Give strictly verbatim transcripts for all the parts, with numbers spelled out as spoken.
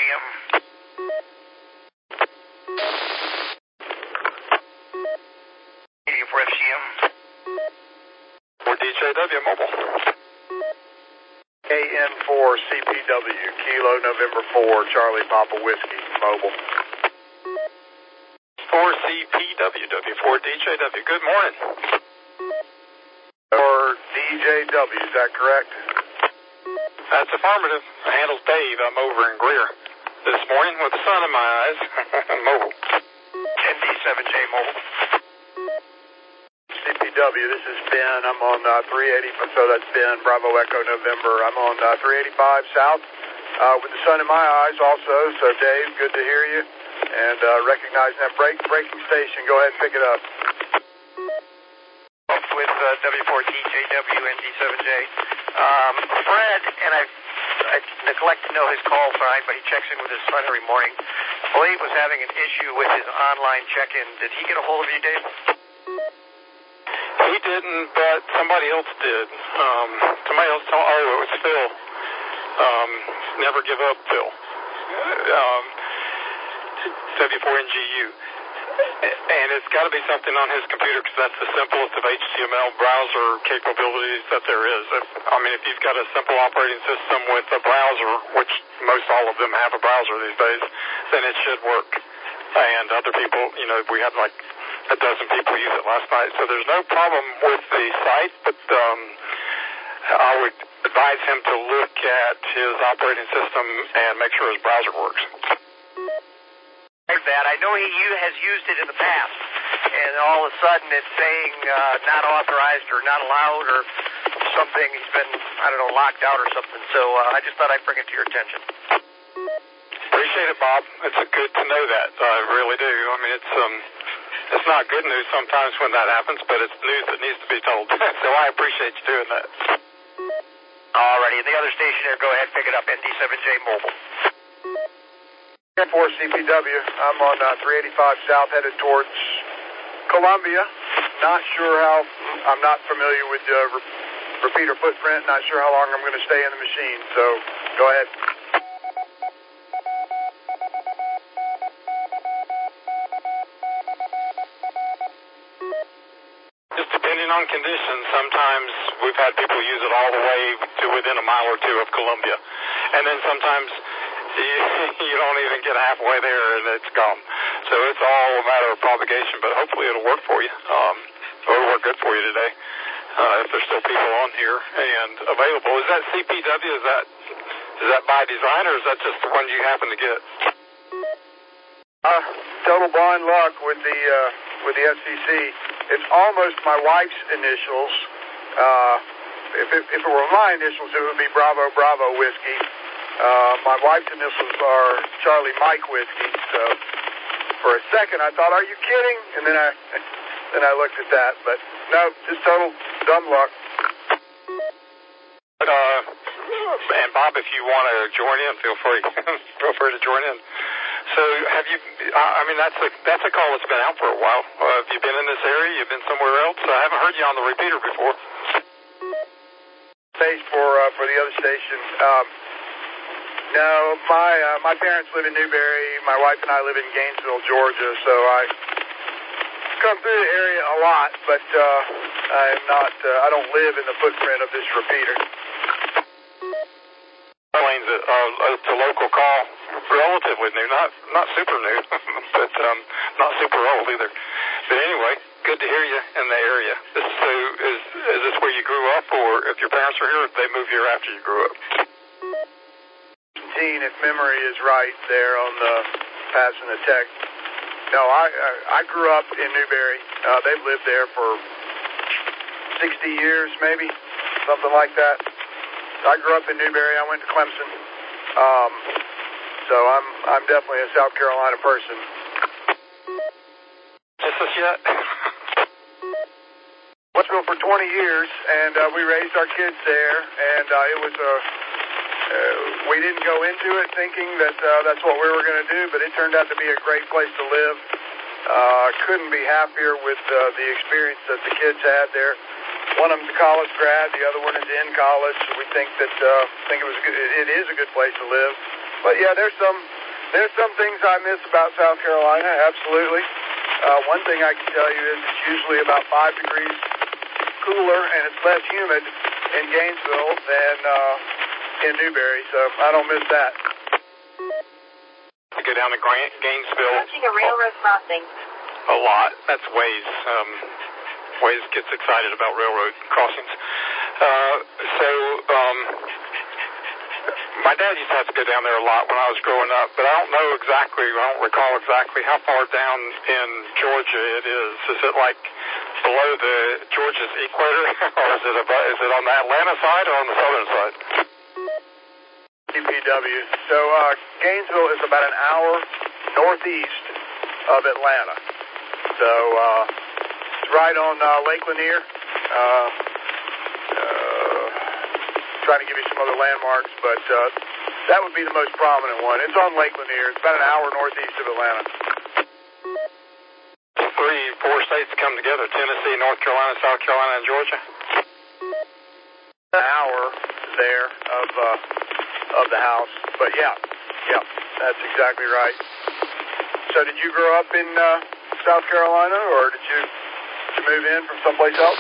M. Medium for F C M. For D J W Mobile. K N four C P W, Kilo November four, Charlie Papa Whiskey, Mobile. four C P W, W four D J W, good morning. Or D J W, is that correct? That's affirmative. My handle's Dave. I'm over in Greer this morning with the sun in my eyes. Mobile. N D seven J Mobile. C P W, this is Ben. I'm on uh, three eighty, so that's Ben, Bravo Echo November. I'm on uh, three eighty-five South uh, with the sun in my eyes also. So Dave, good to hear you. And uh, recognizing that break, braking station, go ahead and pick it up. With uh, W four D J W N D seven J. Um, Fred, and I, I neglect to know his call sign, but he checks in with his son every morning. Blade was having an issue with his online check-in. Did he get a hold of you, Dave? He didn't, but somebody else did. Um, somebody else told, oh, it was Phil. Um, never give up, Phil. Um, W four N G U. And it's got to be something on his computer because that's the simplest of H T M L browser capabilities that there is. If, I mean, if you've got a simple operating system with a browser, which most all of them have a browser these days, then it should work. And other people, you know, we had like a dozen people use it last night, so there's no problem with the site, but um, I would advise him to look at his operating system and make sure his browser works. That I know he has used it in the past, and all of a sudden it's saying uh, not authorized or not allowed or something. He's been, I don't know, locked out or something. So uh, I just thought I'd bring it to your attention. Appreciate it, Bob. It's good to know that. I really do. I mean, it's um, it's not good news sometimes when that happens, but it's news that needs to be told. So I appreciate you doing that. Alrighty, and the other station there, go ahead, pick it up, N D seven J Mobile. K N four C P W, I'm on uh, three eighty-five South, headed towards Columbia. Not sure how, I'm not familiar with the uh, re repeater footprint, not sure how long I'm going to stay in the machine, so go ahead. Just depending on conditions, sometimes we've had people use it all the way to within a mile or two of Columbia. And then sometimes you, you don't even get halfway there and it's gone. So it's all a matter of propagation, but hopefully it'll work for you. Um, it'll work good for you today. Uh, if there's still people on here and available. Is that C P W? Is that is that by design, or is that just the one you happen to get? Uh, total blind luck with the uh, with the F C C. It's almost my wife's initials. Uh, if it, if it were my initials, it would be Bravo Bravo Whiskey. Uh, my wife's initials are Charlie Mike Whiskey. So for a second, I thought, "Are you kidding?" And then I then I looked at that, but no, just total dumb luck. But, uh, and Bob, if you want to join in, feel free. Feel free to join in. So, have you? I mean, that's a that's a call that's been out for a while. Uh, have you been in this area? You've been somewhere else? I haven't heard you on the repeater before. Space for uh, for the other station. Um, no, my uh, my parents live in Newberry. My wife and I live in Gainesville, Georgia. So I come through the area a lot, but uh, I am not. Uh, I don't live in the footprint of this repeater. Explains it. Uh, it's a local call, relatively new, not not super new, but um, not super old either. But anyway, good to hear you in the area. This, so is is this where you grew up, or if your parents were here, if they moved here after you grew up? If memory is right, there on the passing the text. No, I I grew up in Newberry. Uh, they've lived there for sixty years, maybe something like that. I grew up in Newberry. I went to Clemson. Um, so I'm I'm definitely a South Carolina person. Just as yet? Westfield for twenty years, and uh, we raised our kids there, and uh, it was a. Uh, we didn't go into it thinking that uh, that's what we were going to do, but it turned out to be a great place to live. Uh, couldn't be happier with uh, the experience that the kids had there. One of them's a college grad, the other one is in college. So we think that uh, think it was a good, it is a good place to live. But yeah, there's some There's some things I miss about South Carolina, absolutely. Uh, one thing I can tell you is it's usually about five degrees cooler and it's less humid in Gainesville than uh, in Newberry, so I don't miss that. I go down to Grant, Gainesville. Approaching a railroad crossing. A lot. That's Waze. Um, Waze gets excited about railroad crossings. Uh, so, um, my dad used to have to go down there a lot when I was growing up, but I don't know exactly, I don't recall exactly how far down in Georgia it is. Is it like below the Georgia's equator, or is it above, is it on the Atlanta side or on the southern side? D P W. So, uh, Gainesville is about an hour northeast of Atlanta. So, uh, it's right on uh, Lake Lanier. Uh, uh, trying to give you some other landmarks, but uh, that would be the most prominent one. It's on Lake Lanier. It's about an hour northeast of Atlanta. Three, four states come together: Tennessee, North Carolina, South Carolina, and Georgia. An hour there of uh, of the house, but yeah, yeah, that's exactly right. So, did you grow up in uh, South Carolina, or did you, did you move in from someplace else?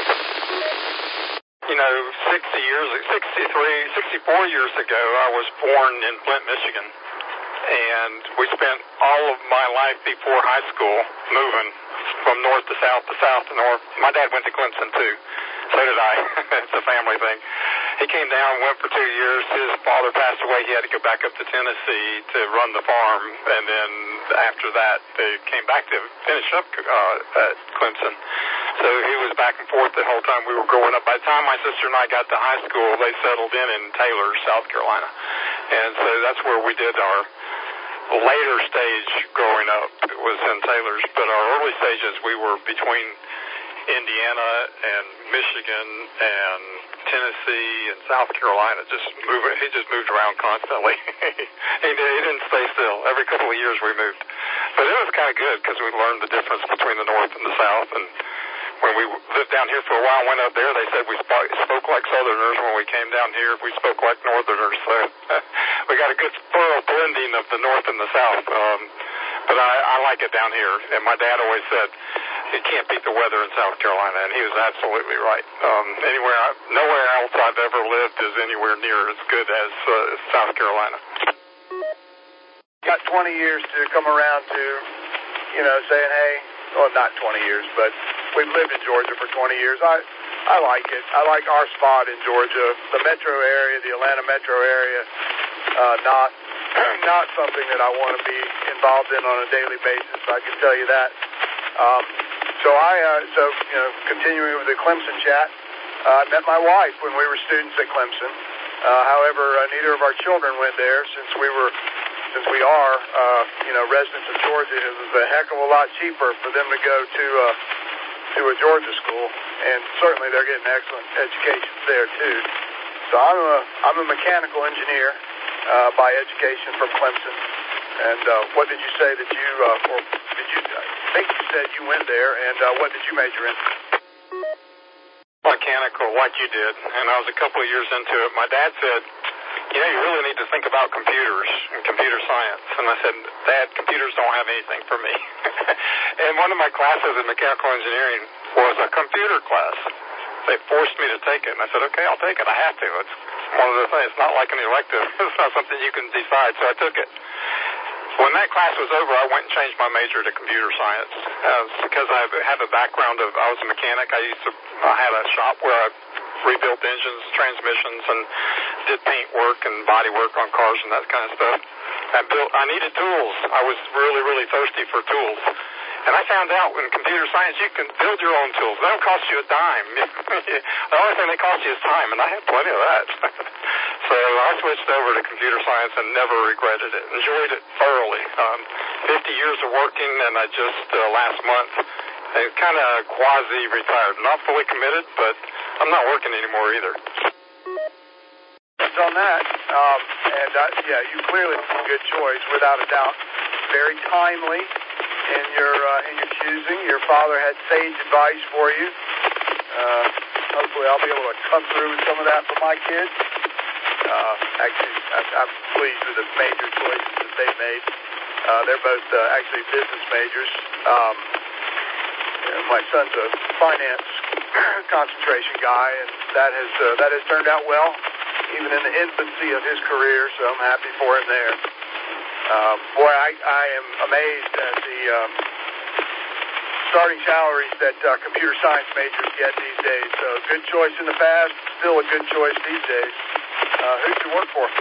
You know, sixty years, sixty-three, sixty-four years ago, I was born in Flint, Michigan. And we spent all of my life before high school moving from north to south to south to north. My dad went to Clemson, too. So did I. It's a family thing. He came down, went for two years. His father passed away. He had to go back up to Tennessee to run the farm. And then after that, they came back to finish up uh, at Clemson. So he was back and forth the whole time we were growing up. By the time my sister and I got to high school, they settled in in Taylor, South Carolina. And so that's where we did our later stage growing up. It was in Taylor's. But our early stages, we were between Indiana and Michigan and Tennessee and South Carolina. Just moving, he just moved around constantly. he, did, he didn't stay still. Every couple of years we moved. But it was kind of good because we learned the difference between the North and the South. And when we lived down here for a while and went up there, they said we spoke, spoke like Southerners. When we came down here, we spoke like Northerners. So we got a good thorough blending of the North and the South. Um, but I, I like it down here. And my dad always said, you can't beat the weather in South Carolina, and he was absolutely right. Um, anywhere, I, nowhere else I've ever lived is anywhere near as good as uh, South Carolina. Got twenty years to come around to, you know, saying, hey, well, not twenty years, but we've lived in Georgia for twenty years. I, I like it. I like our spot in Georgia, the metro area, the Atlanta metro area. Uh, not, not something that I want to be involved in on a daily basis. I can tell you that. Um, So I, uh, so, you know, continuing with the Clemson chat, uh, I met my wife when we were students at Clemson. Uh, however, uh, neither of our children went there since we were, since we are, uh, you know, residents of Georgia. It was a heck of a lot cheaper for them to go to, uh, to a Georgia school, and certainly they're getting excellent educations there too. So I'm a, I'm a mechanical engineer, uh, by education from Clemson. And, uh, what did you say that you, uh, or did you, I think you said you went there, and uh, what did you major in? Mechanical, like you did, and I was a couple of years into it. My dad said, you know, you really need to think about computers and computer science. And I said, Dad, computers don't have anything for me. And one of my classes in mechanical engineering was a computer class. They forced me to take it, and I said, okay, I'll take it. I have to. It's one of the things. It's not like an elective. It's not something you can decide, so I took it. When that class was over, I went and changed my major to computer science uh, because I have a background of, I was a mechanic. I used to, I had a shop where I rebuilt engines, transmissions, and did paint work and body work on cars and that kind of stuff. I built, I needed tools. I was really, really thirsty for tools. And I found out in computer science you can build your own tools. They don't cost you a dime. The only thing they cost you is time, and I had plenty of that. So I switched over to computer science and never regretted it. Enjoyed it thoroughly. Um, fifty years of working, and I just, uh, last month, kind of quasi-retired. Not fully committed, but I'm not working anymore either. On that, um, and uh, yeah, you clearly made a good choice, without a doubt. Very timely in your uh, in your choosing. Your father had sage advice for you. Uh, hopefully, I'll be able to come through with some of that for my kids. Uh, actually, I'm, I'm pleased with the major choices that they made. Uh, they're both uh, actually business majors. Um, you know, my son's a finance concentration guy, and that has uh, that has turned out well, even in the infancy of his career. So I'm happy for him there. Um, boy, I, I am amazed at the um, starting salaries that uh, computer science majors get these days. So good choice in the past, still a good choice these days. Uh, who'd you work for?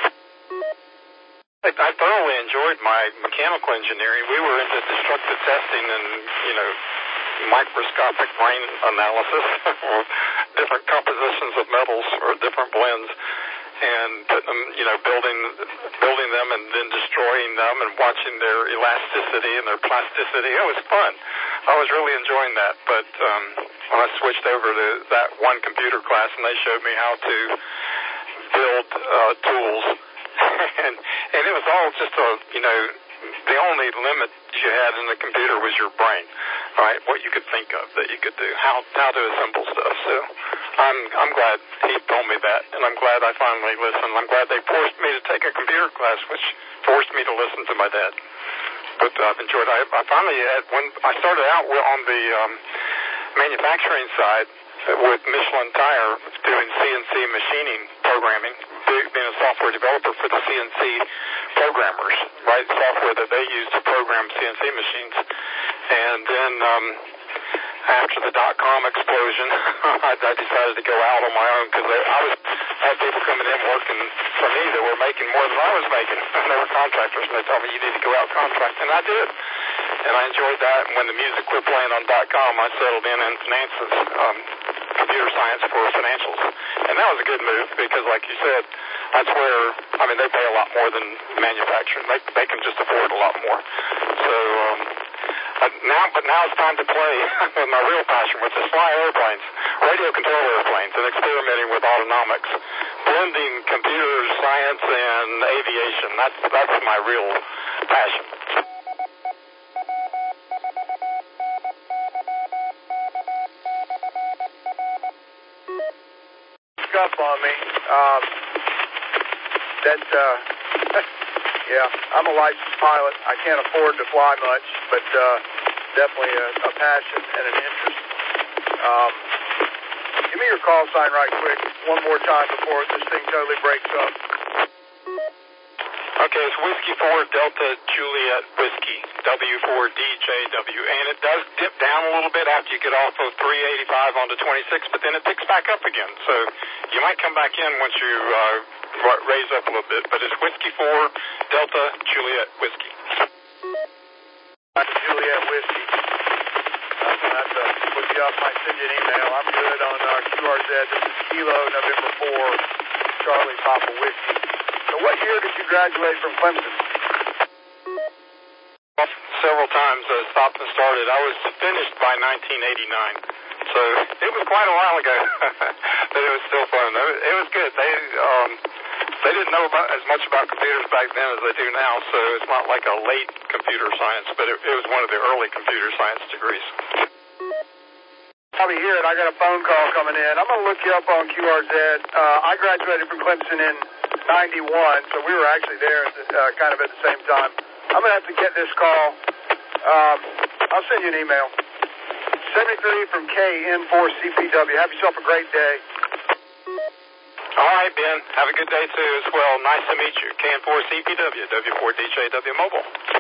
I, I thoroughly enjoyed my mechanical engineering. We were into destructive testing and, you know, microscopic grain analysis of different compositions of metals or different blends, and putting them, you know, building building them and then destroying them and watching their elasticity and their plasticity. It was fun. I was really enjoying that. But um, when I switched over to that one computer class and they showed me how to build uh, tools, and and it was all just a, you know, the only limit you had in the computer was your brain, right? What you could think of that you could do, how how to assemble stuff. So I'm I'm glad he told me that, and I'm glad I finally listened. I'm glad they forced me to take a computer class, which forced me to listen to my dad. But I've enjoyed. I, I finally had when I started out on the um, manufacturing side with Michelin Tire, doing C N C machining programming, being a software developer for the C N C programmers, right? Software that they use to program C N C machines. And then um, after the dot-com explosion, I, I decided to go out on my own because I was I had people coming in working for me that were making more than I was making. And they were contractors, and they told me, you need to go out contract. And I did. And I enjoyed that. And when the music quit playing on dot-com, I settled in in finances, um, computer science for financials. And that was a good move because, like you said, that's where, I mean, they pay a lot more than manufacturing. They, they can just afford a lot more. So um, uh, now, but now it's time to play with my real passion, which is fly airplanes, radio control airplanes, and experimenting with autonomics, blending computer science and aviation. That's, that's my real passion. Up on me. Um, that, uh, yeah, I'm a licensed pilot. I can't afford to fly much, but uh, definitely a, a passion and an interest. Um, give me your call sign right quick one more time before this thing totally breaks up. Okay, it's Whiskey four Delta Juliet Whiskey, W four D J W, and it does dip down a little bit after you get off of three eighty-five onto twenty-six, but then it picks back up again. So you might come back in once you uh, raise up a little bit, but it's Whiskey four Delta Juliet Whiskey. Juliet Whiskey. I'm going to have to look you up. Might send you an email. I'm good on uh, Q R Z. This is Kilo November four, Charlie Papa Whiskey. So what year did you graduate from Clemson? Several times, uh, stopped and started. I was finished by nineteen eighty-nine, so it was quite a while ago. But it was still fun. It was, it was good. They um, they didn't know about, as much about computers back then as they do now, so it's not like a late computer science, but it, it was one of the early computer science degrees. Probably hear it. I got a phone call coming in. I'm going to look you up on Q R Z. Uh, I graduated from Clemson in ninety-one, so we were actually there at the, uh, kind of at the same time. I'm going to have to get this call. Um, I'll send you an email. seventy-three from K N four C P W. Have yourself a great day. All right, Ben. Have a good day, too, as well. Nice to meet you. K N four C P W, W four D J W Mobile.